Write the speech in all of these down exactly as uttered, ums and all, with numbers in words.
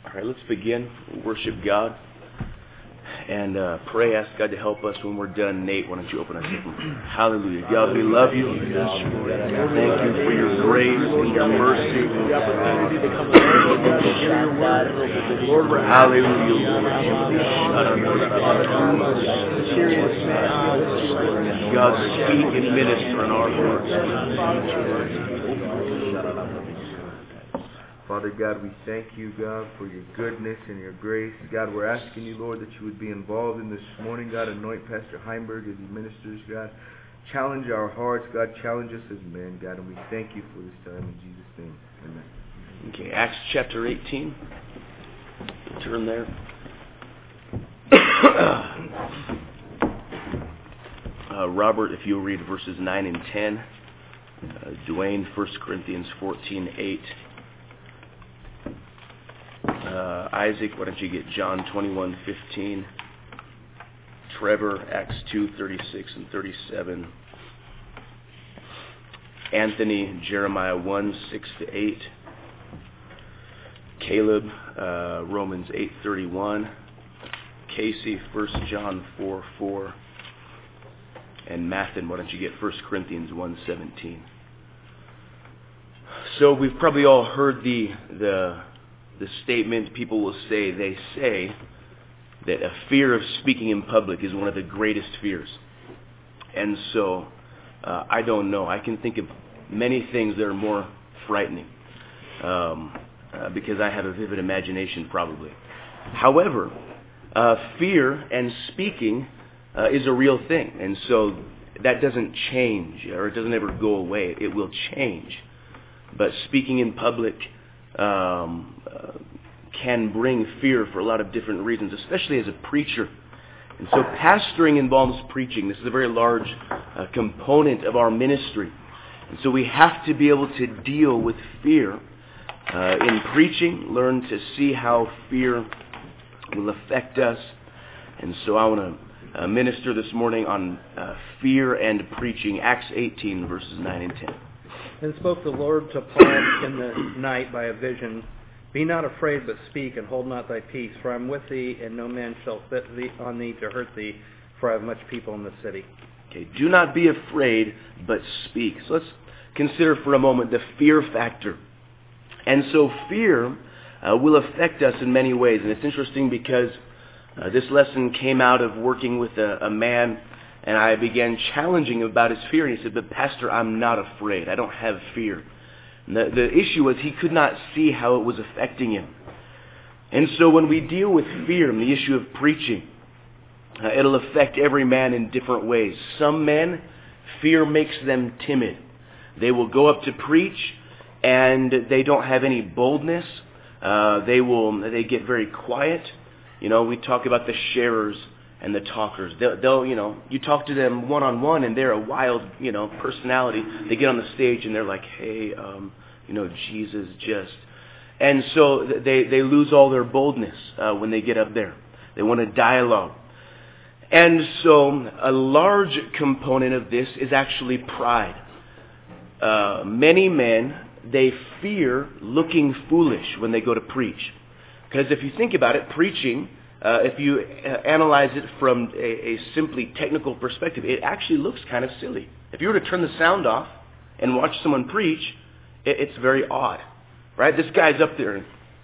All right, let's begin. We'll worship God and uh, pray, ask God to help us when we're done. Nate, why don't you open us up? Hallelujah. God, we love you. Thank you for your grace and your mercy. Hallelujah. God, speak and minister in our hearts. Father God, we thank you, God, for your goodness and your grace. God, we're asking you, Lord, that you would be involved in this morning. God, anoint Pastor Heimberg as he ministers, God. Challenge our hearts, God. Challenge us as men, God. And we thank you for this time in Jesus' name. Amen. Okay, Acts chapter eighteen. Turn there. uh, Robert, if you'll read verses nine and ten. Uh, Dwayne, First Corinthians fourteen eight. Uh, Isaac, why don't you get John twenty-one fifteen. Trevor, Acts two thirty-six and thirty-seven. Anthony, Jeremiah one six to eight. Caleb, uh, Romans eight thirty-one. Casey, First John four four. And Mathen, why don't you get First Corinthians one seventeen. So we've probably all heard the the the statement. People will say, they say that a fear of speaking in public is one of the greatest fears. And so, uh, I don't know. I can think of many things that are more frightening um, uh, because I have a vivid imagination, probably. However, uh, fear and speaking uh, is a real thing. And so that doesn't change, or it doesn't ever go away. It will change. But speaking in public Um, uh, can bring fear for a lot of different reasons, especially as a preacher. And so pastoring involves preaching. This is a very large uh, component of our ministry. And so we have to be able to deal with fear uh, in preaching, learn to see how fear will affect us. And so I want to uh, minister this morning on uh, fear and preaching, Acts eighteen, verses nine and ten. Then spoke the Lord to Paul in the night by a vision, Be not afraid, but speak, and hold not thy peace, for I am with thee, and no man shall set thee on thee to hurt thee, for I have much people in the city. Okay, do not be afraid, but speak. So let's consider for a moment the fear factor. And so fear uh, will affect us in many ways. And it's interesting because uh, this lesson came out of working with a, a man, and I began challenging him about his fear. And he said, but Pastor, I'm not afraid. I don't have fear. And the, the issue was he could not see how it was affecting him. And so when we deal with fear and the issue of preaching, uh, it'll affect every man in different ways. Some men, fear makes them timid. They will go up to preach and they don't have any boldness. Uh, they will, they get very quiet. You know, we talk about the sharers and the talkers. They'll, they'll, you know, you talk to them one-on-one and they're a wild, you know, personality. They get on the stage and they're like, hey, um, you know, Jesus just... And so they, they lose all their boldness uh, when they get up there. They want a dialogue. And so a large component of this is actually pride. Uh, many men, they fear looking foolish when they go to preach. Because if you think about it, preaching... Uh, if you uh, analyze it from a, a simply technical perspective, it actually looks kind of silly. If you were to turn the sound off and watch someone preach, it, it's very odd, right? This guy's up there, and,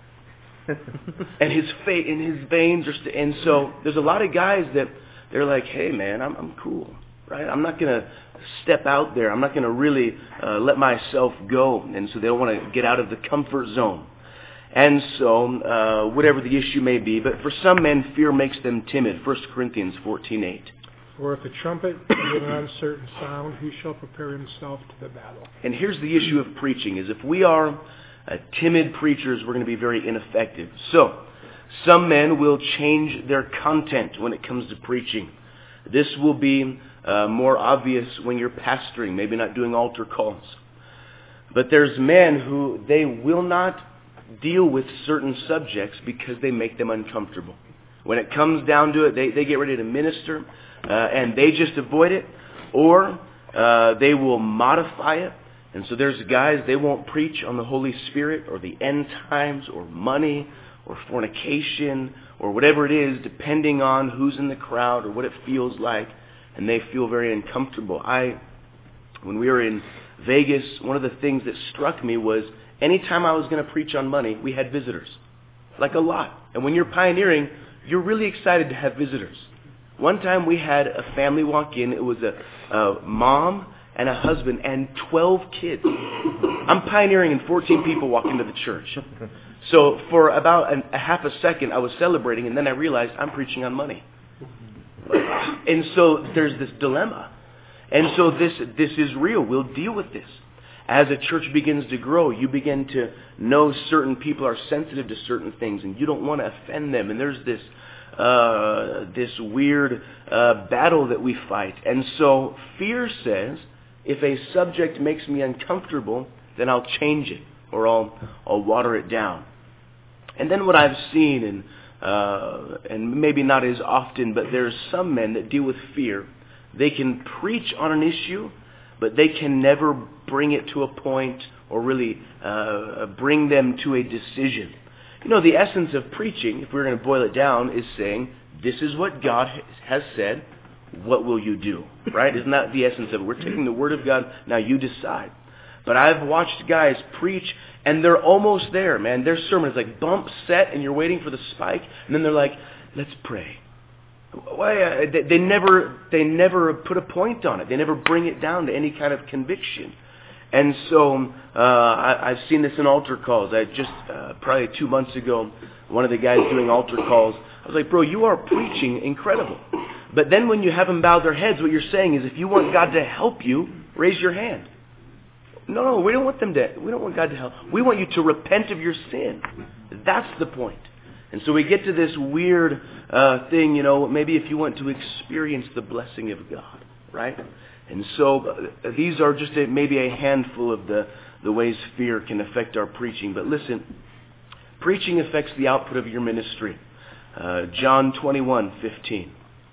and his fa- and his veins are, st- and so there's a lot of guys that they're like, "Hey, man, I'm I'm cool, right? I'm not gonna step out there. I'm not gonna really uh, let myself go," and so they don't want to get out of the comfort zone. And so, uh, whatever the issue may be, but for some men, fear makes them timid. First Corinthians fourteen eight. For if the trumpet give an uncertain sound, who shall prepare himself to the battle? And here's the issue of preaching, is if we are uh, timid preachers, we're going to be very ineffective. So, some men will change their content when it comes to preaching. This will be uh, more obvious when you're pastoring, maybe not doing altar calls. But there's men who, they will not deal with certain subjects because they make them uncomfortable. When it comes down to it, they, they get ready to minister uh, and they just avoid it, or uh, they will modify it. And so there's guys, they won't preach on the Holy Spirit or the end times or money or fornication or whatever it is, depending on who's in the crowd or what it feels like, and they feel very uncomfortable. I, when we were in Vegas, one of the things that struck me was anytime I was going to preach on money, we had visitors. Like a lot. And when you're pioneering, you're really excited to have visitors. One time we had a family walk in. It was a, a mom and a husband and twelve kids. I'm pioneering and fourteen people walk into the church. So for about an, a half a second I was celebrating, and then I realized I'm preaching on money. And so there's this dilemma. And so this this is real. We'll deal with this. As a church begins to grow, you begin to know certain people are sensitive to certain things, and you don't want to offend them. And there's this uh, this weird uh, battle that we fight. And so fear says, if a subject makes me uncomfortable, then I'll change it, or I'll I'll water it down. And then what I've seen, and uh, and maybe not as often, but there's some men that deal with fear. They can preach on an issue, but they can never bring it to a point or really uh, bring them to a decision. You know, the essence of preaching, if we're going to boil it down, is saying, this is what God has said, what will you do? Right? Isn't that the essence of it? We're taking the Word of God, now you decide. But I've watched guys preach, and they're almost there, man. Their sermon is like bump, set, and you're waiting for the spike, and then they're like, let's pray. Why, uh, they, they never they never put a point on it. They never bring it down to any kind of conviction. And so uh, I, I've seen this in altar calls. I just, uh, probably two months ago, one of the guys doing altar calls, I was like, bro, you are preaching incredible. But then when you have them bow their heads, what you're saying is, if you want God to help you, raise your hand. No, no, we don't want them to, we don't want God to help. We want you to repent of your sin. That's the point. And so we get to this weird uh, thing, you know, maybe if you want to experience the blessing of God, right? And so uh, these are just a, maybe a handful of the, the ways fear can affect our preaching. But listen, preaching affects the output of your ministry. Uh, John twenty-one fifteen.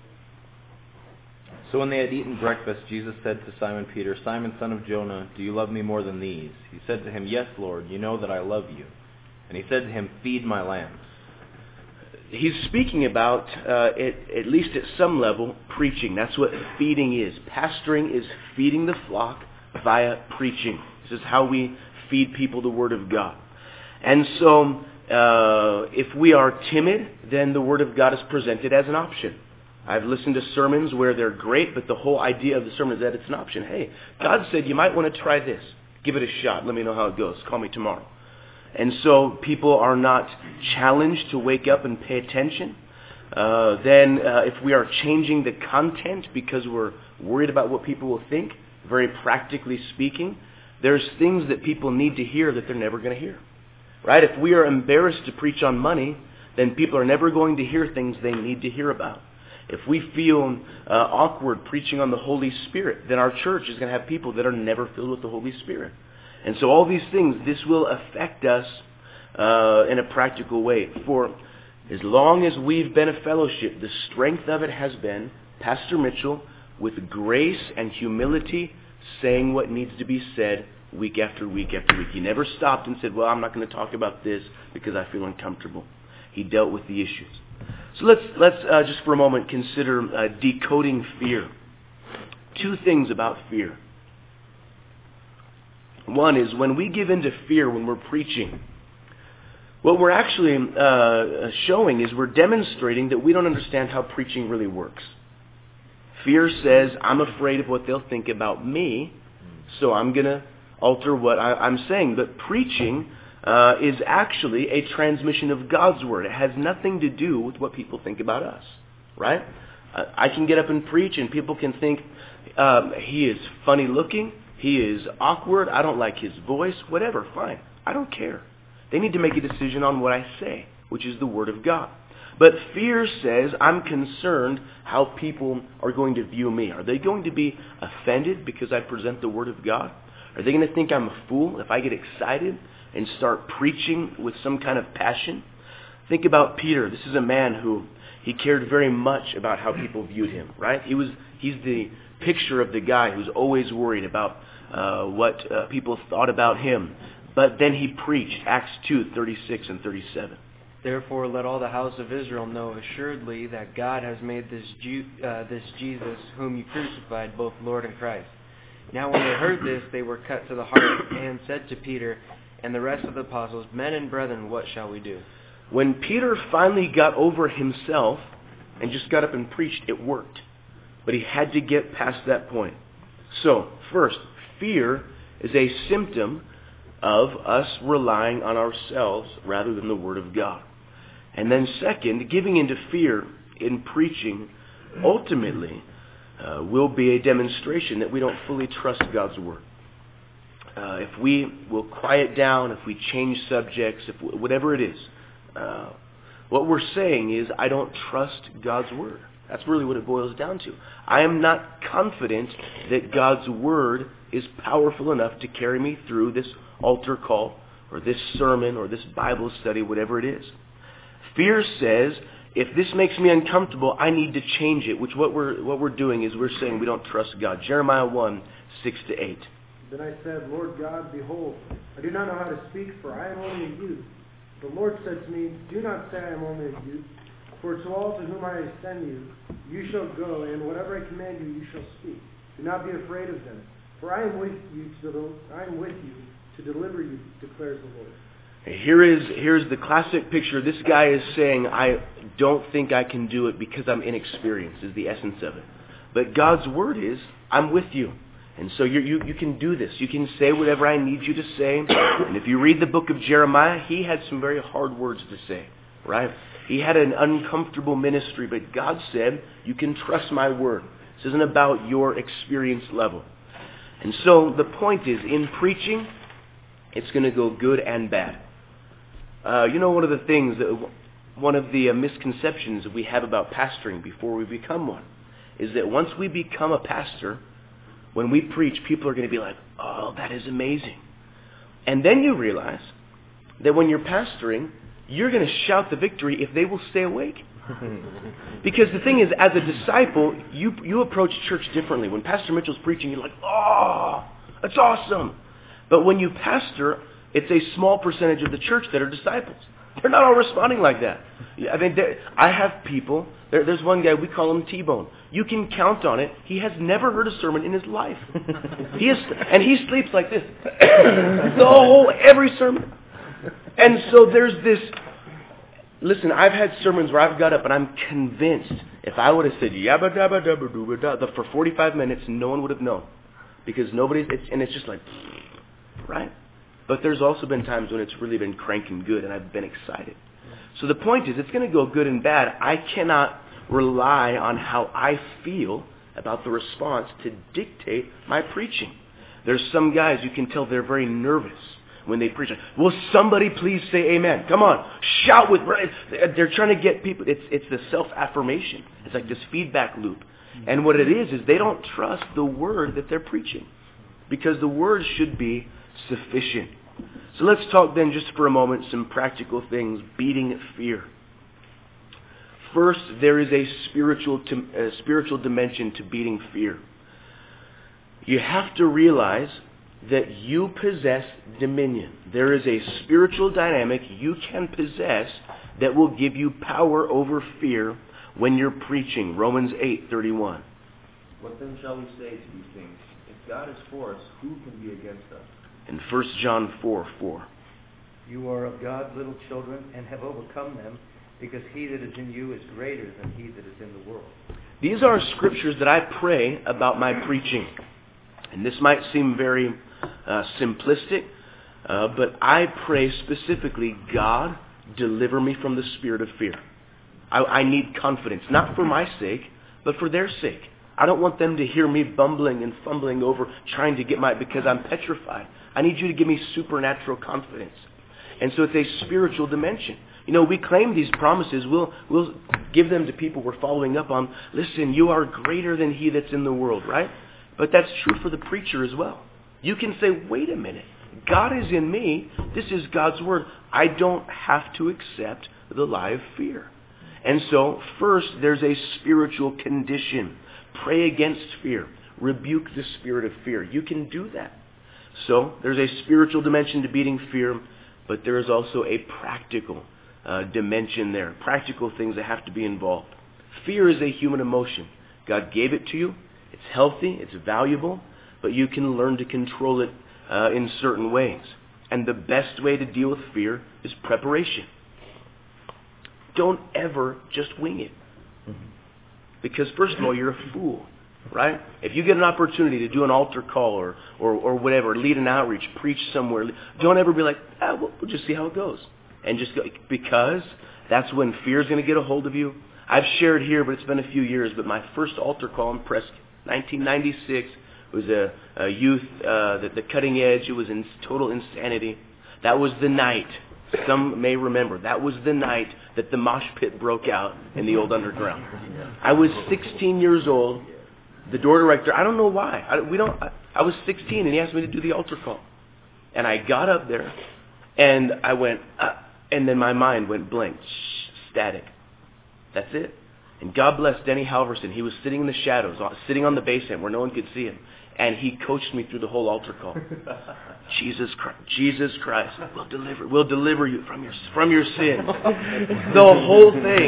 So when they had eaten breakfast, Jesus said to Simon Peter, Simon, son of Jonah, do you love me more than these? He said to him, yes, Lord, you know that I love you. And he said to him, feed my lambs. He's speaking about, uh, at, at least at some level, preaching. That's what feeding is. Pastoring is feeding the flock via preaching. This is how we feed people the Word of God. And so, uh, if we are timid, then the Word of God is presented as an option. I've listened to sermons where they're great, but the whole idea of the sermon is that it's an option. Hey, God said you might want to try this. Give it a shot. Let me know how it goes. Call me tomorrow. And so people are not challenged to wake up and pay attention. Uh, then uh, if we are changing the content because we're worried about what people will think, very practically speaking, there's things that people need to hear that they're never going to hear. Right? If we are embarrassed to preach on money, then people are never going to hear things they need to hear about. If we feel uh, awkward preaching on the Holy Spirit, then our church is going to have people that are never filled with the Holy Spirit. And so all these things, this will affect us uh, in a practical way. For as long as we've been a fellowship, the strength of it has been Pastor Mitchell, with grace and humility, saying what needs to be said week after week after week. He never stopped and said, well, I'm not going to talk about this because I feel uncomfortable. He dealt with the issues. So let's, let's uh, just for a moment consider uh, decoding fear. Two things about fear. One is when we give in to fear when we're preaching, what we're actually uh, showing is we're demonstrating that we don't understand how preaching really works. Fear says, I'm afraid of what they'll think about me, so I'm going to alter what I, I'm saying. But preaching uh, is actually a transmission of God's Word. It has nothing to do with what people think about us, right? Uh, I can get up and preach and people can think, um, he is funny looking, he is awkward, I don't like his voice, whatever, fine. I don't care. They need to make a decision on what I say, which is the Word of God. But fear says, I'm concerned how people are going to view me. Are they going to be offended because I present the Word of God? Are they going to think I'm a fool if I get excited and start preaching with some kind of passion? Think about Peter. This is a man who, he cared very much about how people viewed him, right? He was, he's the picture of the guy who's always worried about uh, what uh, people thought about him. But then he preached, Acts two, thirty-six and thirty-seven. Therefore let all the house of Israel know assuredly that God has made this Jew, uh, this Jesus, whom you crucified, both Lord and Christ. Now when they heard this, they were cut to the heart, and said to Peter and the rest of the apostles, Men and brethren, what shall we do? When Peter finally got over himself and just got up and preached, it worked. But he had to get past that point. So, first, fear is a symptom of us relying on ourselves rather than the Word of God. And then second, giving into fear in preaching ultimately uh, will be a demonstration that we don't fully trust God's Word. Uh, if we will quiet down, if we change subjects, if we, whatever it is, uh, what we're saying is, I don't trust God's Word. That's really what it boils down to. I am not confident that God's Word is powerful enough to carry me through this altar call, or this sermon, or this Bible study, whatever it is. Fear says, if this makes me uncomfortable, I need to change it, which what we're what we're doing is we're saying we don't trust God. Jeremiah one, six to eight. Then I said, Lord God, behold, I do not know how to speak, for I am only a youth. The Lord said to me, Do not say I am only a youth, for to all to whom I send you, you shall go, and whatever I command you, you shall speak. Do not be afraid of them, for I am with you to I am with you to deliver you, declares the Lord. Here is here's the classic picture. This guy is saying, I don't think I can do it because I'm inexperienced, is the essence of it. But God's Word is, I'm with you. And so you you you can do this. You can say whatever I need you to say. And if you read the book of Jeremiah, he had some very hard words to say, right? He had an uncomfortable ministry, but God said, you can trust my Word. This isn't about your experience level. And so the point is, in preaching, it's going to go good and bad. Uh, you know, one of the things, that, one of the uh, misconceptions that we have about pastoring before we become one is that once we become a pastor, when we preach, people are going to be like, oh, that is amazing. And then you realize that when you're pastoring, you're going to shout the victory if they will stay awake. Because the thing is, as a disciple, you you approach church differently. When Pastor Mitchell's preaching, you're like, oh, that's awesome. But when you pastor, it's a small percentage of the church that are disciples. They're not all responding like that. I mean, I have people, there, there's one guy, we call him T-Bone. You can count on it. He has never heard a sermon in his life. He is, and he sleeps like this. The whole, every sermon. And so there's this, listen, I've had sermons where I've got up and I'm convinced if I would have said, yabba dabba dabba dooba da, for forty-five minutes, no one would have known. Because nobody's, it's, and it's just like, right? But there's also been times when it's really been cranking good and I've been excited. So the point is, it's going to go good and bad. I cannot rely on how I feel about the response to dictate my preaching. There's some guys you can tell they're very nervous when they preach. Will somebody please say amen? Come on, shout with. They're trying to get people. It's it's the self-affirmation. It's like this feedback loop. And what it is is they don't trust the word that they're preaching, because the word should be sufficient. So let's talk then just for a moment some practical things, beating fear. First, there is a spiritual a spiritual dimension to beating fear. You have to realize that you possess dominion. There is a spiritual dynamic you can possess that will give you power over fear when you're preaching. Romans eight thirty-one. What then shall we say to these things? If God is for us, who can be against us? And First John four four. You are of God, little children, and have overcome them, because he that is in you is greater than he that is in the world. These are scriptures that I pray about my preaching. And this might seem very uh, simplistic, uh, but I pray specifically, God, deliver me from the spirit of fear. I, I need confidence, not for my sake, but for their sake. I don't want them to hear me bumbling and fumbling over trying to get my, because I'm petrified. I need you to give me supernatural confidence. And so it's a spiritual dimension. You know, we claim these promises. We'll, we'll give them to people we're following up on. Listen, you are greater than he that's in the world, right? But that's true for the preacher as well. You can say, wait a minute. God is in me. This is God's word. I don't have to accept the lie of fear. And so, first, there's a spiritual condition. Pray against fear. Rebuke the spirit of fear. You can do that. So, there's a spiritual dimension to beating fear, but there is also a practical uh, dimension there, practical things that have to be involved. Fear is a human emotion. God gave it to you. It's healthy. It's valuable. But you can learn to control it uh, in certain ways. And the best way to deal with fear is preparation. Don't ever just wing it. Because first of all, you're a fool, right? If you get an opportunity to do an altar call or, or, or whatever, lead an outreach, preach somewhere, don't ever be like, ah, we'll, we'll just see how it goes. And just go, because that's when fear is going to get a hold of you. I've shared here, but it's been a few years, but my first altar call in Preston, nineteen ninety-six, was a, a youth, uh, the, the cutting edge. It was in total insanity. That was the night, some may remember, that was the night that the mosh pit broke out in the old underground. I was sixteen years old. The door director, I don't know why. I, we don't. I, I was sixteen, and he asked me to do the altar call. And I got up there, and I went, uh, and then my mind went blank, shh, static. That's it. And God bless Denny Halverson. He was sitting in the shadows, sitting on the base end where no one could see him. And he coached me through the whole altar call. Jesus Christ, Jesus Christ, we'll deliver, we'll deliver you from your from your sin. The whole thing.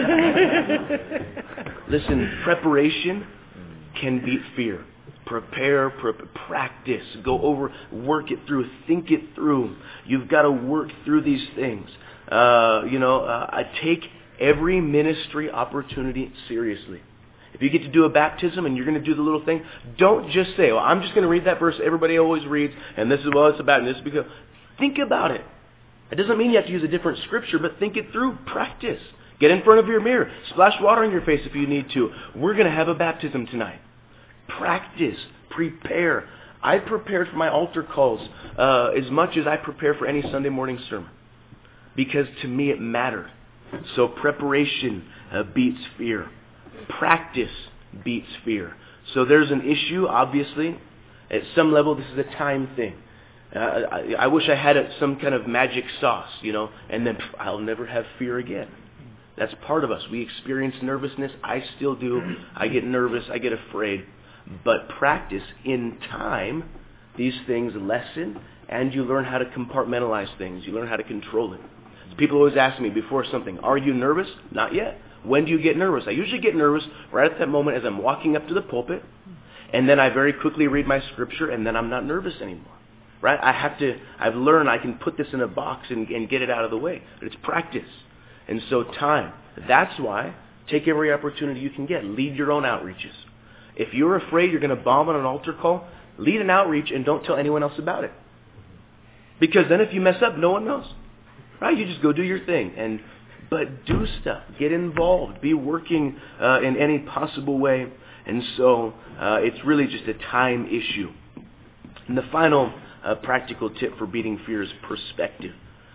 Listen, preparation can beat fear. Prepare, pre- practice, go over, work it through, think it through. You've got to work through these things. Uh, you know, uh, I take every ministry opportunity seriously. If you get to do a baptism and you're going to do the little thing, don't just say, well, I'm just going to read that verse everybody always reads, and this is what it's about, and this is because. Think about it. It doesn't mean you have to use a different scripture, but think it through. Practice. Get in front of your mirror. Splash water on your face if you need to. We're going to have a baptism tonight. Practice. Prepare. I prepared for my altar calls uh, as much as I prepare for any Sunday morning sermon. Because to me it mattered. So preparation uh, beats fear. Practice beats fear. So there's an issue, obviously. At some level, this is a time thing. Uh, I, I wish I had a, some kind of magic sauce, you know, and then pff, I'll never have fear again. That's part of us. We experience nervousness. I still do. I get nervous. I get afraid. But practice in time, these things lessen, and you learn how to compartmentalize things. You learn how to control it. So people always ask me before something, are you nervous? Not yet. When do you get nervous? I usually get nervous right at that moment as I'm walking up to the pulpit, and then I very quickly read my scripture, and then I'm not nervous anymore. Right? I have to, I've learned I can put this in a box and, and get it out of the way. But it's practice. And so time. That's why take every opportunity you can get. Lead your own outreaches. If you're afraid you're going to bomb on an altar call, lead an outreach and don't tell anyone else about it. Because then if you mess up, no one knows. Right? You just go do your thing. And But do stuff. Get involved. Be working uh, in any possible way. And so uh, it's really just a time issue. And the final uh, practical tip for beating fear is perspective.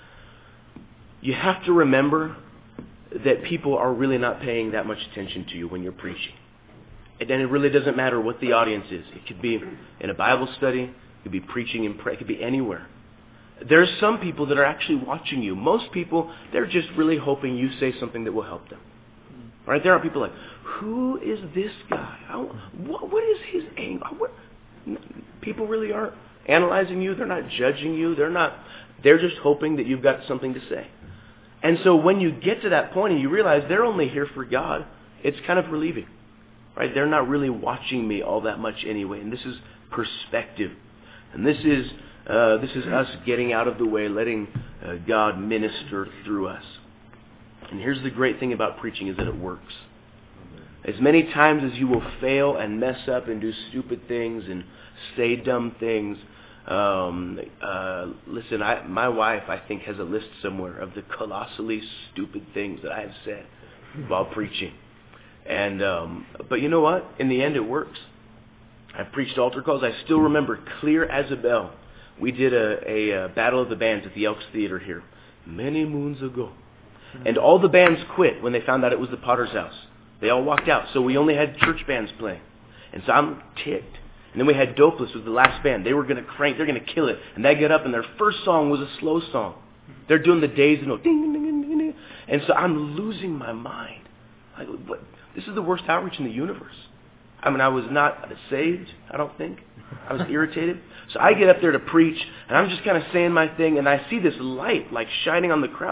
You have to remember that people are really not paying that much attention to you when you're preaching. And then it really doesn't matter what the audience is. It could be in a Bible study. It could be preaching in prayer. It could be anywhere. There's some people that are actually watching you. Most people, they're just really hoping you say something that will help them. Right? There are people like, who is this guy? I, what, what is his angle? What? People really aren't analyzing you. They're not judging you. They're not. They're just hoping that you've got something to say. And so when you get to that point and you realize they're only here for God, it's kind of relieving. Right? They're not really watching me all that much anyway. And this is perspective. And this is uh, this is us getting out of the way, letting uh, God minister through us. And here's the great thing about preaching is that it works. As many times as you will fail and mess up and do stupid things and say dumb things, um, uh, listen, I, my wife, I think, has a list somewhere of the colossally stupid things that I have said while preaching. And um, but you know what? In the end, it works. I've preached altar calls. I still remember clear as a bell. We did a, a, a Battle of the Bands at the Elks Theater here many moons ago. And all the bands quit when they found out it was the Potter's House. They all walked out. So we only had church bands playing. And so I'm ticked. And then we had Dopeless was the last band. They were going to crank. They're going to kill it. And they get up and their first song was a slow song. They're doing the days and ding, ding, ding, ding, ding. And so I'm losing my mind. Like, what? This is the worst outreach in the universe. I mean, I was not saved, I don't think. I was irritated. So I get up there to preach, and I'm just kind of saying my thing, and I see this light like shining on the crowd.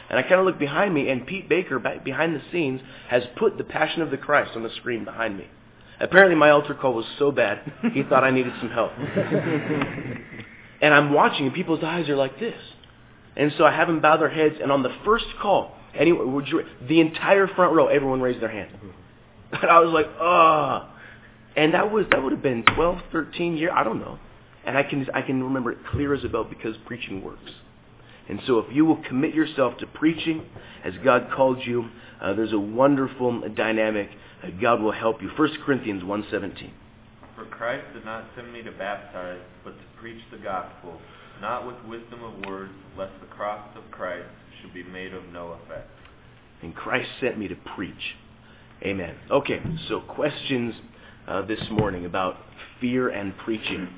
And I kind of look behind me, and Pete Baker, back behind the scenes, has put The Passion of the Christ on the screen behind me. Apparently my altar call was so bad, he thought I needed some help. And I'm watching, and people's eyes are like this. And so I have them bow their heads, and on the first call, anyone, would you, the entire front row, everyone raised their hand. And I was like, oh. And that was that would have been twelve, thirteen years, I don't know. And I can I can remember it clear as a bell because preaching works. And so if you will commit yourself to preaching as God called you, uh, there's a wonderful dynamic. Uh, God will help you. First Corinthians one seventeen. For Christ did not send me to baptize, but to preach the gospel, not with wisdom of words, lest the cross of Christ should be made of no effect. And Christ sent me to preach. Amen. Okay, so questions uh, this morning about fear and preaching.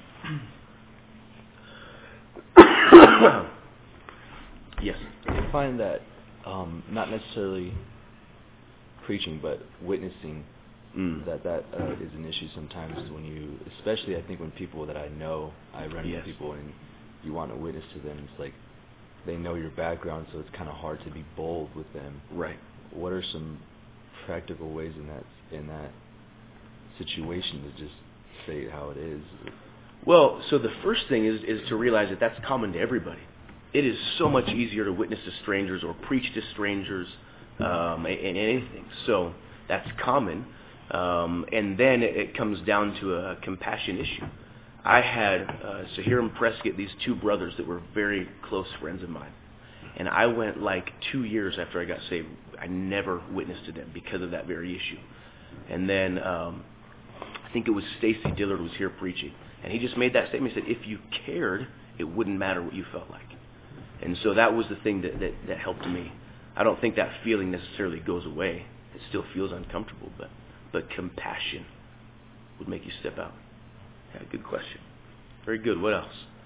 Yes. I find that um, not necessarily preaching, but witnessing, mm. that that uh, is an issue sometimes when you, especially I think when people that I know, I run into yes. people and you want to witness to them, it's like they know your background, so it's kind of hard to be bold with them. Right. What are some practical ways in that in that situation to just say it how it is? Well, so the first thing is is to realize that that's common to everybody. It is so much easier to witness to strangers or preach to strangers um, in anything. So that's common. Um, and then it, it comes down to a compassion issue. I had uh, Sahir and Prescott, these two brothers that were very close friends of mine. And I went like two years after I got saved. I never witnessed to them because of that very issue. And then um, I think it was Stacy Dillard was here preaching. And he just made that statement. He said, if you cared, it wouldn't matter what you felt like. And so that was the thing that, that, that helped me. I don't think that feeling necessarily goes away. It still feels uncomfortable, but but compassion would make you step out. Yeah, good question. Very good. What else?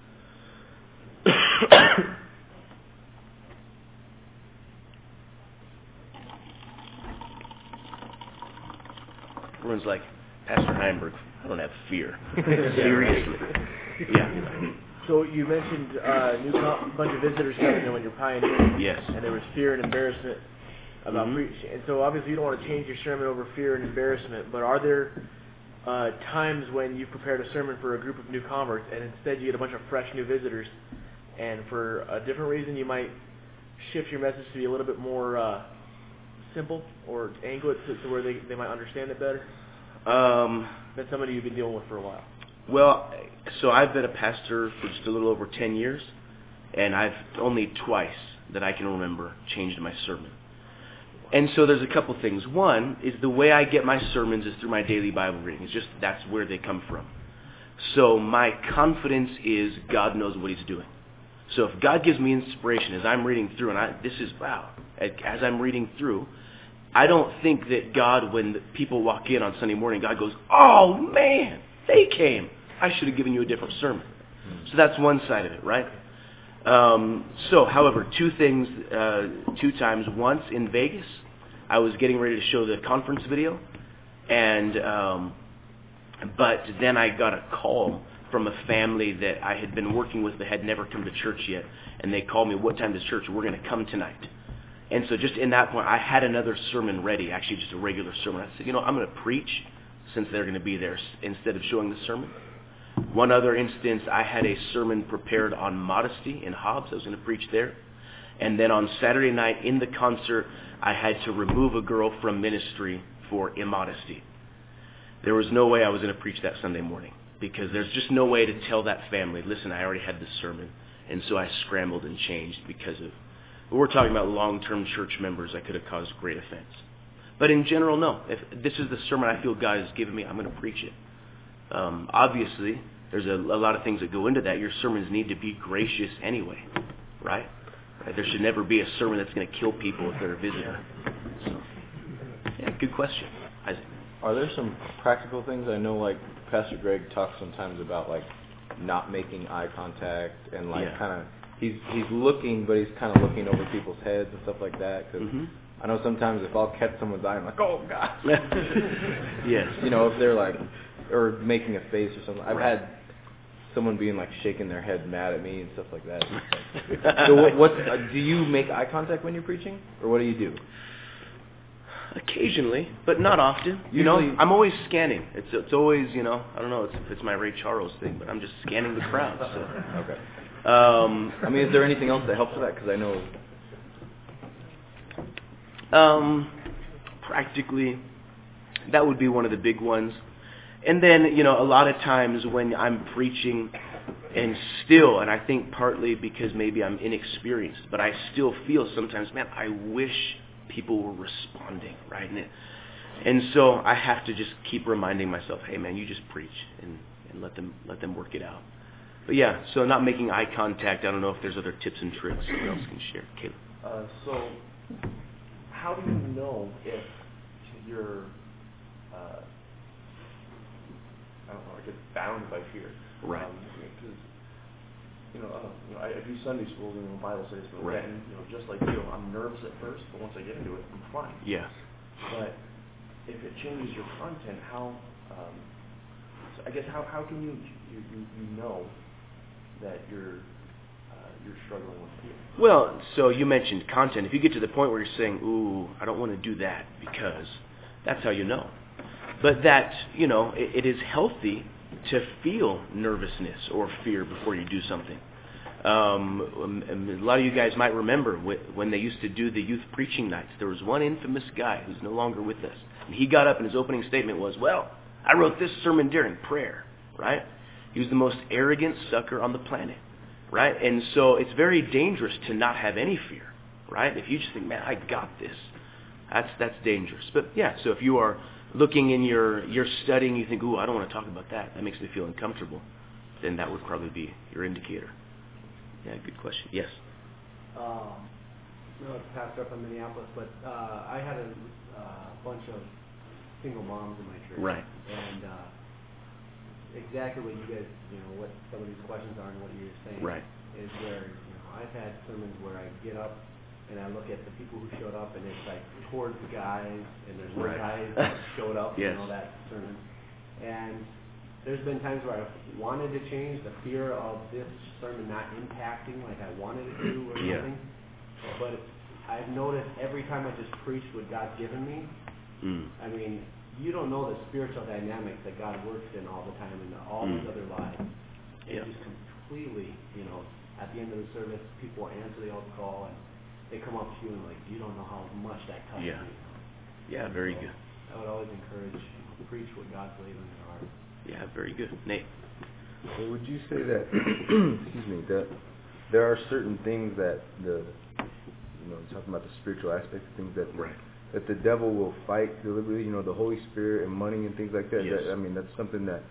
Everyone's like, Pastor Heinberg, I don't have fear. Seriously. Yeah. So you mentioned uh, new com- bunch of visitors coming in when you're pioneering. Yes. And there was fear and embarrassment about mm-hmm. preaching. And so obviously you don't want to change your sermon over fear and embarrassment, but are there uh, times when you've prepared a sermon for a group of new converts and instead you get a bunch of fresh new visitors, and for a different reason you might shift your message to be a little bit more uh, simple or angle it to, to where they, they might understand it better? Um, than somebody you've been dealing with for a while. Well, so I've been a pastor for just a little over ten years, and I've only twice that I can remember changed my sermon. And so there's a couple things. One is the way I get my sermons is through my daily Bible reading. It's just that's where they come from. So my confidence is God knows what He's doing. So if God gives me inspiration as I'm reading through, and I, this is, wow, as I'm reading through, I don't think that God, when people walk in on Sunday morning, God goes, oh man, they came. I should have given you a different sermon. So that's one side of it, right? Um, so, however, two things, uh, two times. Once in Vegas, I was getting ready to show the conference video, and um, but then I got a call from a family that I had been working with that had never come to church yet, and they called me, what time does church? We're going to come tonight. And so just in that point, I had another sermon ready, actually just a regular sermon. I said, you know, I'm going to preach since they're going to be there instead of showing the sermon. One other instance, I had a sermon prepared on modesty in Hobbs. I was going to preach there. And then on Saturday night in the concert, I had to remove a girl from ministry for immodesty. There was no way I was going to preach that Sunday morning because there's just no way to tell that family, listen, I already had this sermon. And so I scrambled and changed because of, but we're talking about long-term church members. I could have caused great offense. But in general, no. If this is the sermon I feel God has given me, I'm going to preach it. Um, obviously, there's a, a lot of things that go into that. Your sermons need to be gracious anyway, right? right? There should never be a sermon that's going to kill people if they're a visitor. So, yeah, good question, Isaac. Are there some practical things? I know, like, Pastor Greg talks sometimes about, like, not making eye contact and, like, yeah. kind of, he's he's looking, but he's kind of looking over people's heads and stuff like that. Because mm-hmm. I know sometimes if I'll catch someone's eye, I'm like, oh, God. Yes. You know, if they're, like, or making a face or something. I've right. had someone being like shaking their head mad at me and stuff like that. So what, what uh, do you make eye contact when you're preaching, or what do you do? Occasionally, but not often. You Usually, know, I'm always scanning. It's it's always, you know, I don't know, it's, it's my Ray Charles thing, but I'm just scanning the crowd. So. Okay. Um, I mean, is there anything else that helps with that? Because I know. Um, practically, that would be one of the big ones. And then, you know, a lot of times when I'm preaching, and still, and I think partly because maybe I'm inexperienced, but I still feel sometimes, man, I wish people were responding, right? And, it, and so I have to just keep reminding myself, hey, man, you just preach and, and let them let them work it out. But yeah, so not making eye contact. I don't know if there's other tips and tricks someone else can share. Caleb. Uh, so, how do you know if you're, uh, I don't know, I guess bound by fear? Right. Because, um, you know, uh, you know I, I do Sunday school, you know, Bible studies, but right. then, you know, just like you, I'm nervous at first, but once I get into it, I'm fine. Yeah. But if it changes your content, how? Um, so I guess how how can you you, you, you know that you're uh, you're struggling with fear? Well, so you mentioned content. If you get to the point where you're saying, "Ooh, I don't want to do that," because that's how you know. But that, you know, it, it is healthy to feel nervousness or fear before you do something. Um, a lot of you guys might remember when they used to do the youth preaching nights. There was one infamous guy who's no longer with us. And he got up and his opening statement was, well, I wrote this sermon during prayer, right? He was the most arrogant sucker on the planet, right? And so it's very dangerous to not have any fear, right? If you just think, man, I got this, that's that's dangerous. But yeah, so if you are looking in your, your studying, you think, ooh, I don't want to talk about that, that makes me feel uncomfortable, then that would probably be your indicator. Yeah, good question. Yes. Um, I was a pastor up in Minneapolis, but uh, I had a uh, bunch of single moms in my church. Right. And uh, exactly what you guys, you know, what some of these questions are and what you're saying right. is where, you know, I've had sermons where I get up and I look at the people who showed up, and it's like towards the guys, and there's no right. guys that showed up, yes. you know, that sermon. And there's been times where I've wanted to change, the fear of this sermon not impacting like I wanted it to or yeah. something. But I've noticed every time I just preach what God's given me, mm. I mean, you don't know the spiritual dynamics that God works in all the time in all mm. these other lives. It yeah. just completely, you know, at the end of the service, people answer the altar call and they come up to you and like, you don't know how much that touched yeah. me. Yeah, very so good. I would always encourage, you know, preach what God's laid in your heart. Yeah, very good. Nate. So would you say that, excuse me, that there are certain things that the, you know, talking about the spiritual aspects of things that, right. that the devil will fight deliberately, you know, the Holy Spirit and money and things like that. Yes. that I mean, that's something that,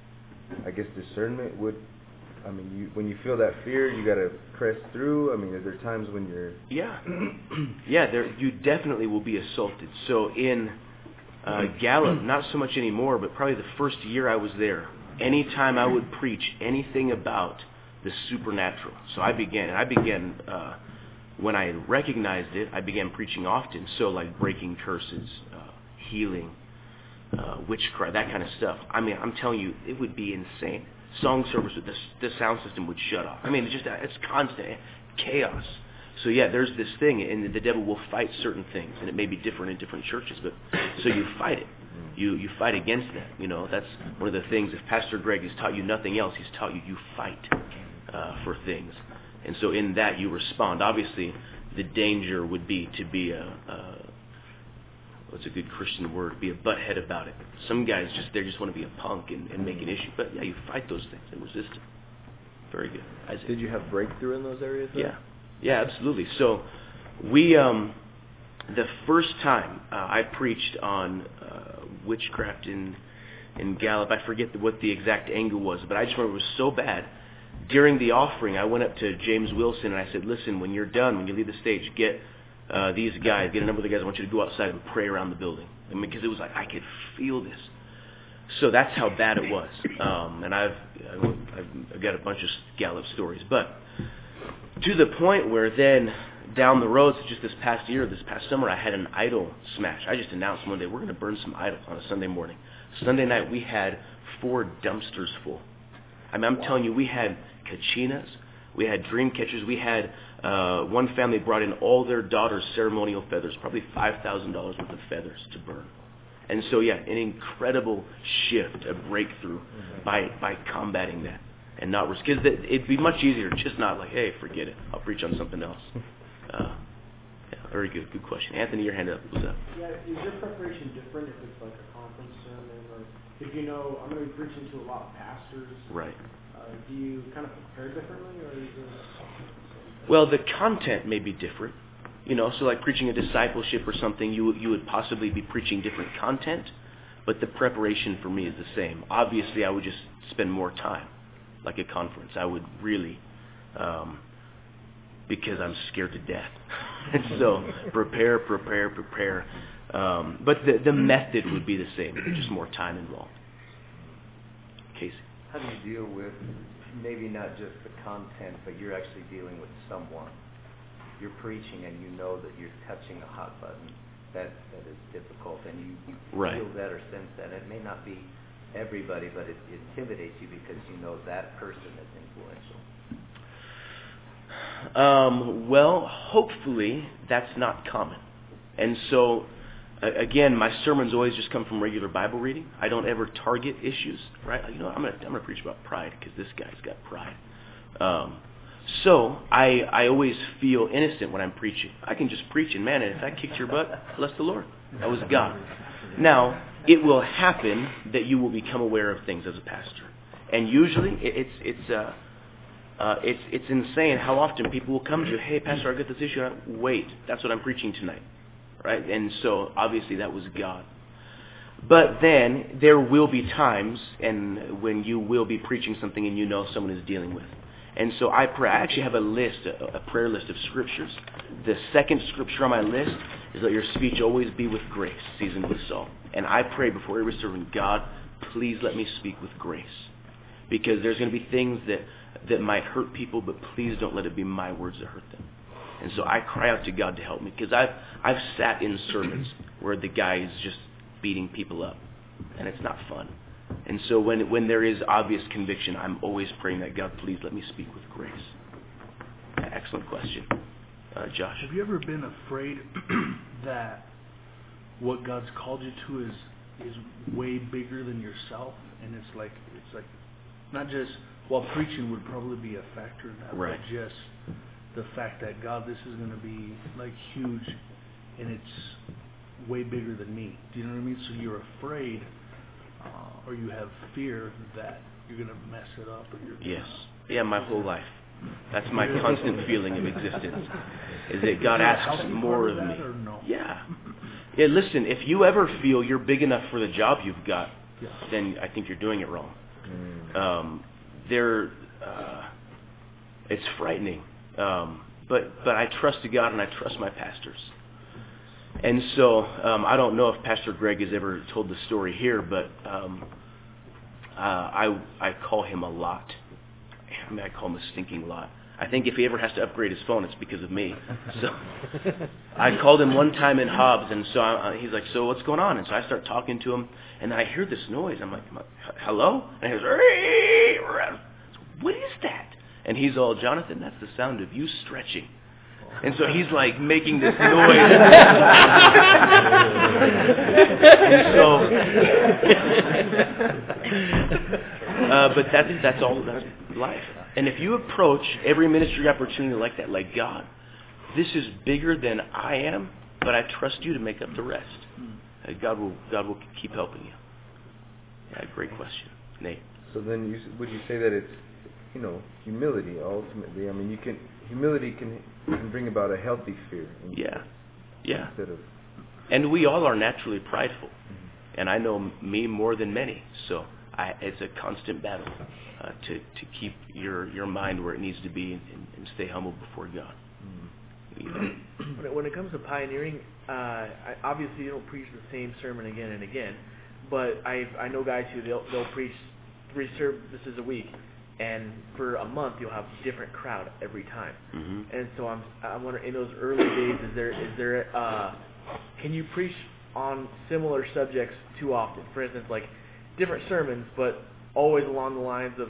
I guess, discernment would, I mean, you, when you feel that fear, you got to press through. I mean, are there times when you're... Yeah. yeah, there you definitely will be assaulted. So in uh, Gallup, not so much anymore, but probably the first year I was there, anytime I would preach anything about the supernatural. So I began, and I began, uh, when I recognized it, I began preaching often. So like breaking curses, uh, healing, uh, witchcraft, that kind of stuff. I mean, I'm telling you, it would be insane. Song service, the, the sound system would shut off. I mean, it's just, it's constant chaos. So yeah, there's this thing, and the devil will fight certain things, and it may be different in different churches, but so you fight it. You you fight against that. You know, that's one of the things. If Pastor Greg has taught you nothing else, he's taught you you fight uh, for things, and so in that you respond. Obviously, the danger would be to be a, a what's a good Christian word? Be a butthead about it. Some guys just they just want to be a punk and, and make an issue. But yeah, you fight those things and resist them. Very good. Isaac. Did you have breakthrough in those areas? Though? Yeah, yeah, absolutely. So we um, the first time uh, I preached on uh, witchcraft in in Gallup, I forget the, what the exact angle was, but I just remember it was so bad. During the offering, I went up to James Wilson and I said, "Listen, when you're done, when you leave the stage, get." Uh, these guys, get a number of the guys, I want you to go outside and pray around the building. I mean, because it was like, I could feel this. So that's how bad it was. Um, and I've, I've, I've got a bunch of Gallup stories. But to the point where then down the road, so just this past year, this past summer, I had an idol smash. I just announced one day, we're going to burn some idols on a Sunday morning. Sunday night, we had four dumpsters full. I mean, I'm telling you, we had kachinas, we had dream catchers, we had uh, one family brought in all their daughters' ceremonial feathers, probably five thousand dollars worth of feathers to burn. And so, yeah, an incredible shift, a breakthrough mm-hmm. by by combating that and not risk. Because it'd be much easier just not like, hey, forget it, I'll preach on something else. Uh, yeah, very good, good question. Anthony, your hand up. What's up? Yeah, is your preparation different if it's like a conference sermon, or if you know I'm going to be preaching to a lot of pastors? Right. Uh, do you kind of prepare differently, or is it? Well, the content may be different. You know, so like preaching a discipleship or something, you you would possibly be preaching different content, but the preparation for me is the same. Obviously, I would just spend more time, like a conference. I would really, um, because I'm scared to death. And so prepare, prepare, prepare. Um, but the the method would be the same, just more time involved. Casey? How do you deal with maybe not just the content, but you're actually dealing with someone? You're preaching and you know that you're touching a hot button. That that is difficult, and you, you right. feel that or sense that. It may not be everybody, but it, it intimidates you because you know that person is influential. Um, well, hopefully that's not common. And so, uh, again, my sermons always just come from regular Bible reading. I don't ever target issues, right? You know, I'm going to I'm going to preach about pride because this guy's got pride. Um, So I I always feel innocent when I'm preaching. I can just preach, and man, if that kicked your butt, bless the Lord. That was God. Now, it will happen that you will become aware of things as a pastor, and usually it, it's it's uh, uh, it's it's insane how often people will come to you. Hey, Pastor, I got this issue. Wait, that's what I'm preaching tonight, right? And so obviously that was God. But then there will be times, and when you will be preaching something and you know someone is dealing with. And so I pray. I actually have a list, a, a prayer list of scriptures. The second scripture on my list is let your speech always be with grace, seasoned with salt. And I pray before every sermon, God, please let me speak with grace. Because there's going to be things that, that might hurt people, but please don't let it be my words that hurt them. And so I cry out to God to help me. Because I've, I've sat in sermons where the guy is just beating people up. And it's not fun. And so when when there is obvious conviction, I'm always praying that God, please let me speak with grace. Excellent question. Uh, Josh. Have you ever been afraid that what God's called you to is is way bigger than yourself? And it's like it's like not just, well, preaching would probably be a factor in that, right. but just the fact that, God, this is going to be like huge and it's way bigger than me. Do you know what I mean? So you're afraid. Uh, or you have fear that you're going to mess it up. Or you're yes. Yeah, my whole life. That's my constant feeling of existence. Is that God asks more of me. Or no? Yeah. Yeah, listen, if you ever feel you're big enough for the job you've got, yeah. then I think you're doing it wrong. Mm. Um, there, uh, it's frightening. Um, but, but I trust God and I trust my pastors. And so, um, I don't know if Pastor Greg has ever told the story here, but um, uh, I I call him a lot. I mean, I call him a stinking lot. I think if he ever has to upgrade his phone, it's because of me. So I called him one time in Hobbs, and so I, he's like, so what's going on? And so I start talking to him, and then I hear this noise. I'm like, hello? And he goes, what is that? And he's all, Jonathan, that's the sound of you stretching. And so he's like making this noise. And so, uh, but that's that's all. That's life. And if you approach every ministry opportunity like that, like God, this is bigger than I am, but I trust you to make up the rest. Uh, God will God will keep helping you. Yeah, great question, Nate. So then, you, would you say that it's, you know, humility ultimately? I mean, you can humility can can bring about a healthy fear. Yeah, yeah. Instead of, and we all are naturally prideful, mm-hmm. and I know me more than many. So I, it's a constant battle uh, to to keep your your mind where it needs to be and, and stay humble before God. Mm-hmm. You know? when, it, when it comes to pioneering, uh, I, obviously you don't preach the same sermon again and again, but I I know guys who they'll they'll preach three services a week. And for a month, you'll have a different crowd every time. Mm-hmm. And so I'm, I'm wondering, in those early days, is there, is there, uh, can you preach on similar subjects too often? For instance, like different sermons, but always along the lines of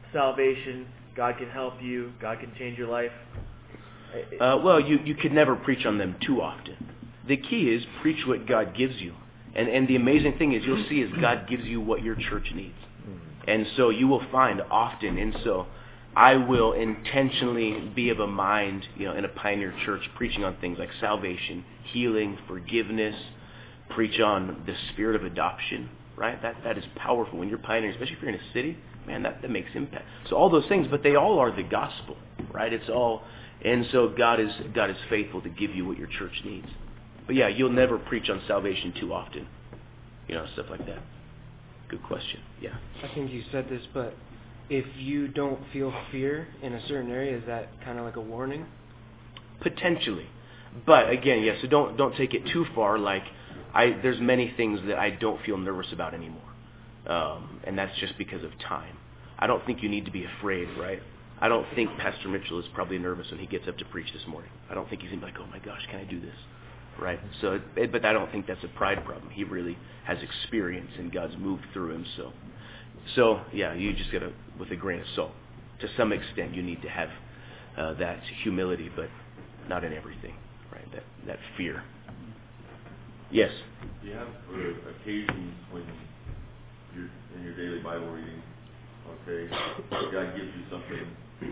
salvation, God can help you, God can change your life? Uh, well, you, you could never preach on them too often. The key is preach what God gives you. And and the amazing thing is you'll see is God gives you what your church needs. And so you will find often, and so I will intentionally be of a mind, you know, in a Pioneer church, preaching on things like salvation, healing, forgiveness, preach on the spirit of adoption, right? That that is powerful when you're pioneering, especially if you're in a city, man, that, that makes impact. So all those things, but they all are the gospel, right? It's all, and so God is God is faithful to give you what your church needs. But yeah, you'll never preach on salvation too often, you know, stuff like that. Good question. Yeah. I think you said this, but if you don't feel fear in a certain area, is that kind of like a warning? Potentially. But again, yeah, so don't don't take it too far. Like, I there's many things that I don't feel nervous about anymore. Um, and that's just because of time. I don't think you need to be afraid, right? I don't think Pastor Mitchell is probably nervous when he gets up to preach this morning. I don't think he's going to be like, oh my gosh, can I do this? Right? So, it, but I don't think that's a pride problem. He really has experience and God's moved through him. So, so yeah, you just got to, with a grain of salt. To some extent, you need to have uh, that humility, but not in everything, right? That that fear. Yes? Do you have uh, occasions when you're in your daily Bible reading, okay, God gives you something,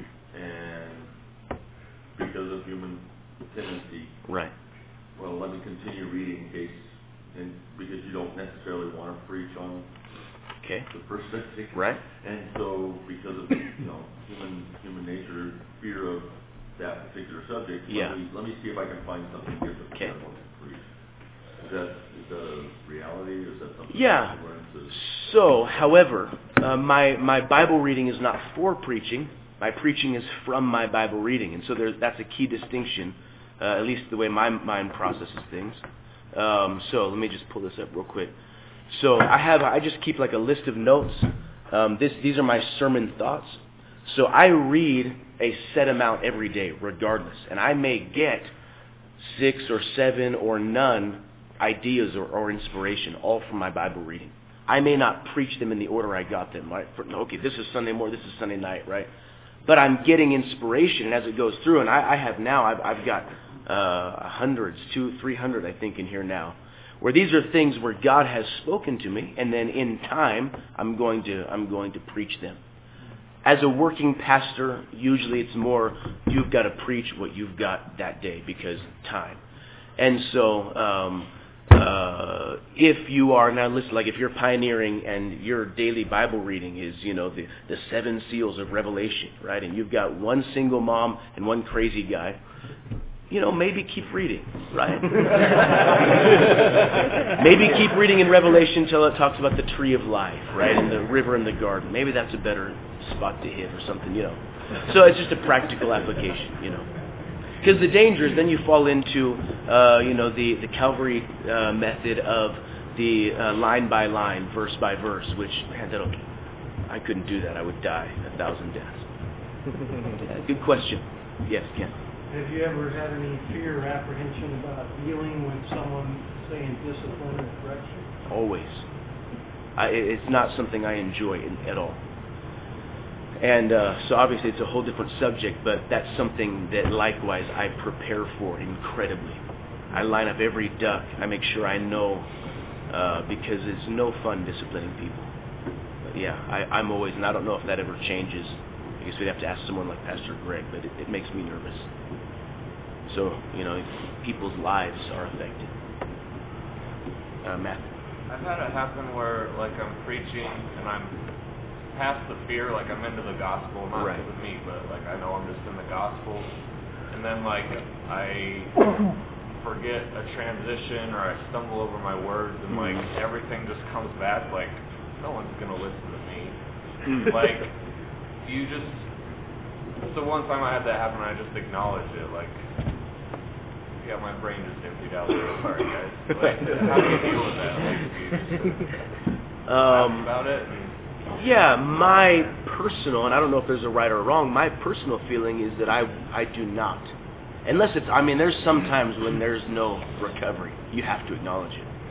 and because of human tendency, right? Well, let me continue reading in case, and because you don't necessarily want to preach on okay. the first six, right? And so, because of you know human human nature, fear of that particular subject, yeah. let me let me see if I can find something different okay. that I want to preach. Is that is that a reality, or is that something? Yeah. That you run into? So, however, uh, my my Bible reading is not for preaching. My preaching is from my Bible reading, and so there's that's a key distinction. Uh, at least the way my mind processes things. Um, so let me just pull this up real quick. So I have, I just keep like a list of notes. Um, this, these are my sermon thoughts. So I read a set amount every day, regardless, and I may get six or seven or none ideas or, or inspiration, all from my Bible reading. I may not preach them in the order I got them. Right? For, okay, this is Sunday morning, this is Sunday night, right? But I'm getting inspiration as it goes through, and I, I have now, I've, I've got uh, hundreds, two, three hundred, I think, in here now, where these are things where God has spoken to me, and then in time, I'm going to, I'm going to preach them. As a working pastor, usually it's more, you've got to preach what you've got that day because time. And so, um, uh, if you are, now listen, like if you're pioneering and your daily Bible reading is, you know, the, the seven seals of Revelation, right? And you've got one single mom and one crazy guy, you know, maybe keep reading, right? Maybe keep reading in Revelation until it talks about the tree of life, right? And the river and the garden. Maybe that's a better spot to hit or something, you know. So it's just a practical application, you know. Because the danger is then you fall into, uh, you know, the, the Calvary uh, method of the uh, line by line, verse by verse, which, man, that'll, I couldn't do that. I would die a thousand deaths. Yeah, good question. Yes, Ken. Have you ever had any fear or apprehension about dealing with someone saying discipline or correction? Always. I, it's not something I enjoy in, at all. And uh, so obviously it's a whole different subject, but that's something that likewise I prepare for incredibly. I line up every duck. I make sure I know uh, because it's no fun disciplining people. But yeah, I, I'm always, and I don't know if that ever changes. I guess we'd have to ask someone like Pastor Greg, but it, it makes me nervous. So, you know, people's lives are affected. Uh, Matt? I've had it happen where, like, I'm preaching and I'm past the fear, like I'm into the gospel, not right. with me, but like I know I'm just in the gospel, and then like I forget a transition or I stumble over my words, and like everything just comes back like no one's gonna listen to me. Like you just, so one time I had that happen, I just acknowledged it, like yeah, my brain just emptied out. Sorry guys. Like, how do you deal with that? Like, do you just uh, um, laugh about it? And, Yeah, my personal, and I don't know if there's a right or wrong, my personal feeling is that I I do not. Unless it's, I mean, there's some times when there's no recovery. You have to acknowledge it.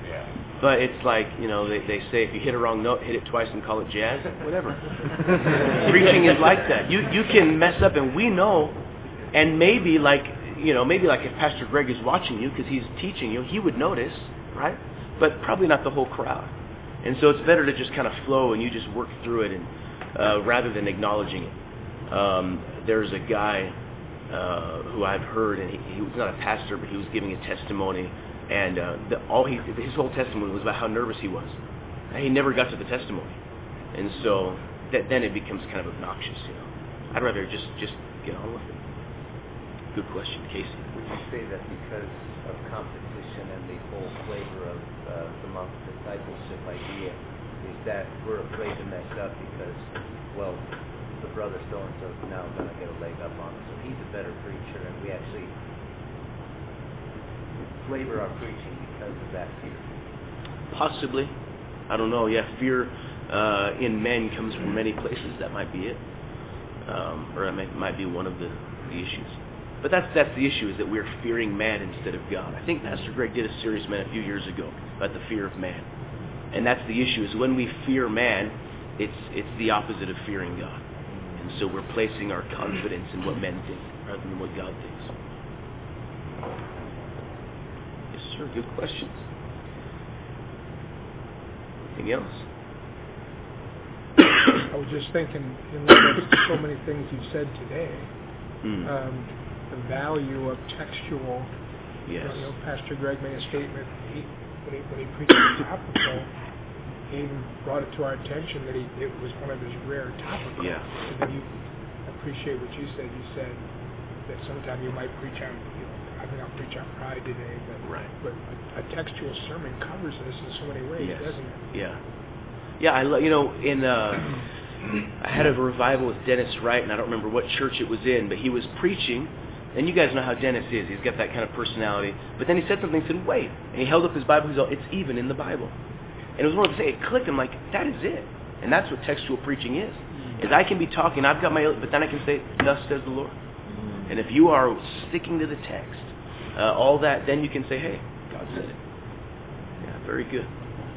Yeah. But it's like, you know, they, they say if you hit a wrong note, hit it twice and call it jazz. Whatever. Preaching is like that. You you can mess up, and we know, and maybe like, you know, maybe like if Pastor Greg is watching you because he's teaching you, he would notice, right? But probably not the whole crowd. And so it's better to just kind of flow and you just work through it, and uh, rather than acknowledging it. Um, there's a guy uh, who I've heard, and he, he was not a pastor, but he was giving a testimony. And uh, the, all he, his whole testimony was about how nervous he was. And he never got to the testimony, and so that, then it becomes kind of obnoxious. You know, I'd rather just just get on with it. Good question, Casey. Would you say that because of competition and the whole flavor of uh, the monk discipleship idea, is that we're afraid to mess up because, well, the brother so and so is now going to get a leg up on us, so he's a better preacher, and we actually flavor our preaching because of that fear? Possibly. I don't know. Yeah, fear uh, in men comes from many places. That might be it. Um, or it might, might be one of the, the issues. But that's that's the issue, is that we're fearing man instead of God. I think Pastor Greg did a serious man a few years ago about the fear of man. And that's the issue, is when we fear man, it's it's the opposite of fearing God. And so we're placing our confidence in what men think rather than what God thinks. Sure, good questions. Anything else? I was just thinking, in light of so many things you've said today, mm. um, the value of textual. Yes. You know, Pastor Greg made a statement he, when he when he preached on topical. He even brought it to our attention that he, it was one of his rare topicals. Yeah. And then you appreciate what you said. You said that sometimes you might preach on. You know, I think I'll preach on pride today, but right. but a, a textual sermon covers this in so many ways, yes. doesn't it? Yeah, yeah. I lo- you know in uh, I had a revival with Dennis Wright, and I don't remember what church it was in, but he was preaching, and you guys know how Dennis is. He's got that kind of personality. But then he said something. He said, "Wait," and he held up his Bible. He's all, "It's even in the Bible," and it was one of the things. It clicked. I'm like, that is it, and that's what textual preaching is. Is I can be talking, I've got my, but then I can say, "Thus says the Lord," and if you are sticking to the text. Uh, all that, then you can say, hey, God said it. Yeah, very good.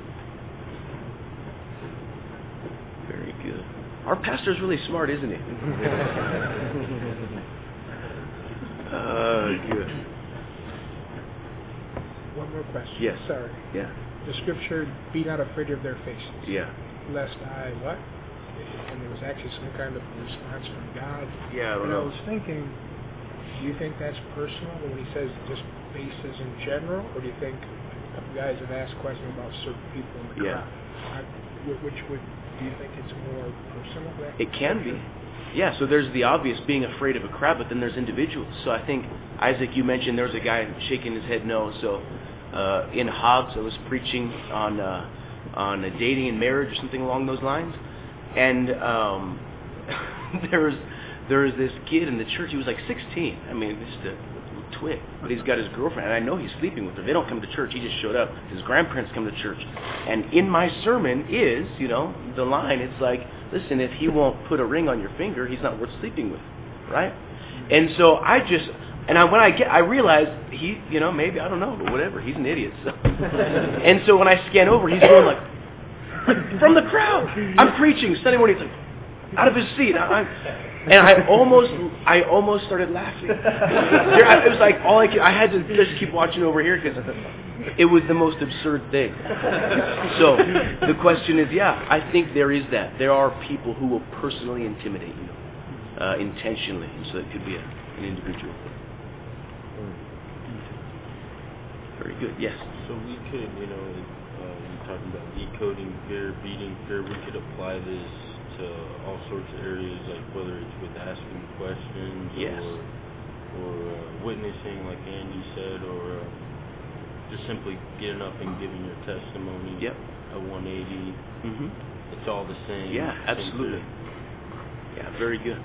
Very good. Our pastor's really smart, isn't he? uh, good. One more question. Yes. Sorry. Yeah. The scripture, be not afraid of their faces. Yeah. Lest I, what? And there was actually some kind of response from God. Yeah, I don't and know. I was thinking, do you think that's personal when he says just faces in general, or do you think a couple guys have asked questions about certain people in the yeah. crowd? I, which would do you think it's more personal? That it can be. Yeah. So there's the obvious being afraid of a crowd, but then there's individuals. So I think Isaac, you mentioned there was a guy shaking his head no. So uh, in Hobbs, I was preaching on uh, on a dating and marriage or something along those lines, and um, there was. There was this kid in the church. He was like sixteen. I mean, just a little twit. But he's got his girlfriend, and I know he's sleeping with her. They don't come to church. He just showed up. His grandparents come to church. And in my sermon is, you know, the line. It's like, listen, if he won't put a ring on your finger, he's not worth sleeping with, right? And so I just, and I, when I get, I realized he, you know, maybe I don't know, but whatever. He's an idiot. So. And so when I scan over, he's going like, like from the crowd. I'm preaching Sunday morning. He's like out of his seat. I, I'm. And I almost, I almost started laughing. There, it was like all I could, I had to just keep watching over here because it was the most absurd thing. So the question is, yeah, I think there is that. There are people who will personally intimidate you, uh, intentionally. And so it could be a, an individual. Very good. Yes. So we could, you know, uh, we're talking about decoding fear, beating fear. We could apply this to all sorts of areas, like whether it's with asking questions yes. or or uh, witnessing, like Andy said, or uh, just simply getting up and giving your testimony. Yep. A one eighty. Mm-hmm. It's all the same. Yeah, absolutely. Same yeah, very good.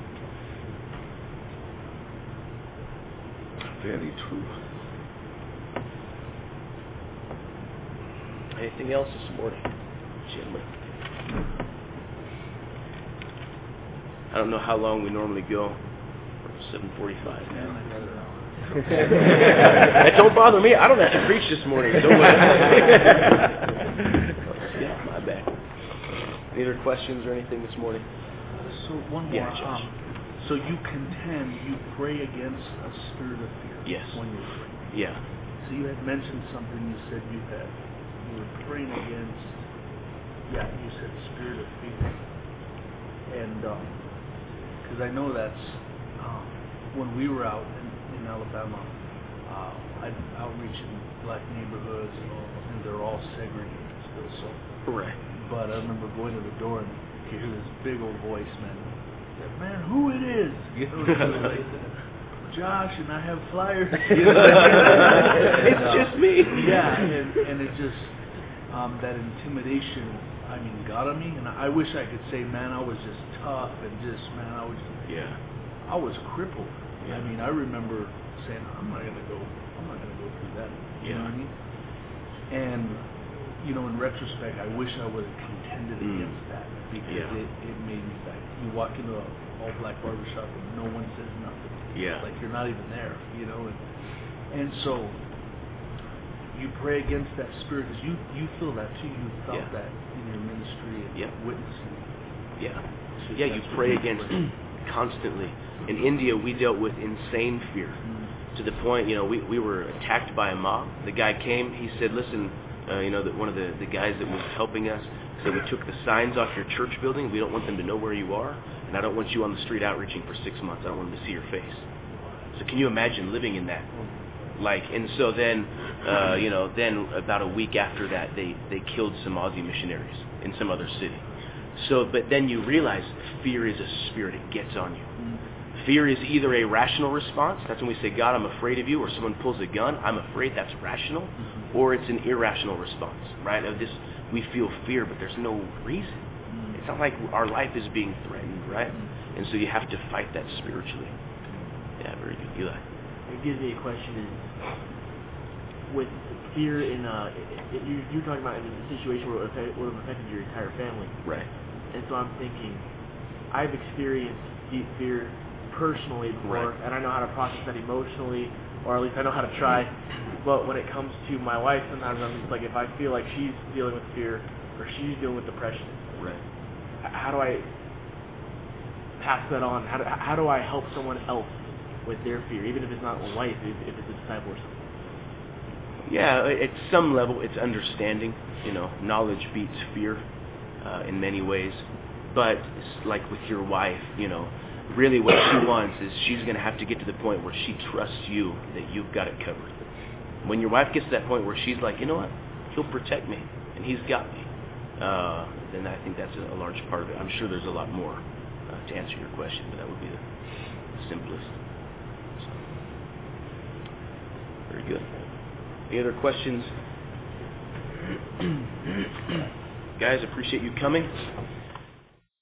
Very true. Anything else this morning, gentlemen? I don't know how long we normally go. seven forty-five now. That don't bother me. I don't have to preach this morning. Don't worry. Yeah, my bad. Any other questions or anything this morning? So one more. Yeah, Josh. Um, so you contend, you pray against a spirit of fear. Yes. When you're afraid. Yeah. So you had mentioned something. You said you had you were praying against. Yeah, you said spirit of fear. And because um, I know that's um, when we were out in, in Alabama, uh, I outreach in black neighborhoods, and they're all segregated still. So. Right. But I remember going to the door and you hear this big old voice, man. Said, man, who it is? You know, like, Josh, and I have flyers. You know, it's uh, just me. Yeah, and, and it just, um, that intimidation, I mean, got on me. And I wish I could say, man, I was just tough and just, man, I was, yeah, I was crippled. Yeah. I mean, I remember saying, I'm not going to go, I'm not going to go through that. You Yeah. know what I mean? And, you know, in retrospect, I wish I would have contended Mm. against that because Yeah. it, it made me like, you walk into an all-black barbershop and no one says nothing. Yeah. Like you're not even there, you know. And, and so you pray against that spirit because you, you feel that too. You felt Yeah. that in your ministry and Yeah. witnessing. Yeah. So Yeah, you that's what pray you against pray. constantly. In India, we dealt with insane fear Mm. to the point, you know, we, we were attacked by a mob. The guy came, he said, listen, uh, you know, that one of the, the guys that was helping us said, we took the signs off your church building. We don't want them to know where you are, and I don't want you on the street outreaching for six months. I don't want them to see your face. So can you imagine living in that? Like, and so then, uh, you know, then about a week after that, they, they killed some Aussie missionaries in some other city. So, but then you realize fear is a spirit. It gets on you. Mm. Fear is either a rational response. That's when we say, God, I'm afraid of you, or someone pulls a gun. I'm afraid. That's rational. Mm-hmm. Or it's an irrational response, right? Of this, we feel fear, but there's no reason. Mm. It's not like our life is being threatened, right? Mm. And so you have to fight that spiritually. Yeah, very good. Eli. It gives me a question is, with fear in, uh, it, it, you, you're talking about in a situation where it would, affect, would have affected your entire family. Right. And so I'm thinking, I've experienced deep fear personally before, Right. and I know how to process that emotionally, or at least I know how to try. But when it comes to my wife, sometimes I'm just like, if I feel like she's dealing with fear, or she's dealing with depression, Right. how do I pass that on? How do, how do I help someone else with their fear, even if it's not a wife, if, if it's a disciple or something? Yeah, at some level, it's understanding. You know, knowledge beats fear uh, in many ways. But it's like with your wife, you know, really what she wants is she's going to have to get to the point where she trusts you that you've got it covered. When your wife gets to that point where she's like, you know what, he'll protect me and he's got me, uh, then I think that's a, a large part of it. I'm sure there's a lot more uh, to answer your question, but that would be the, the simplest. So, very good. Any other questions? Guys, appreciate you coming.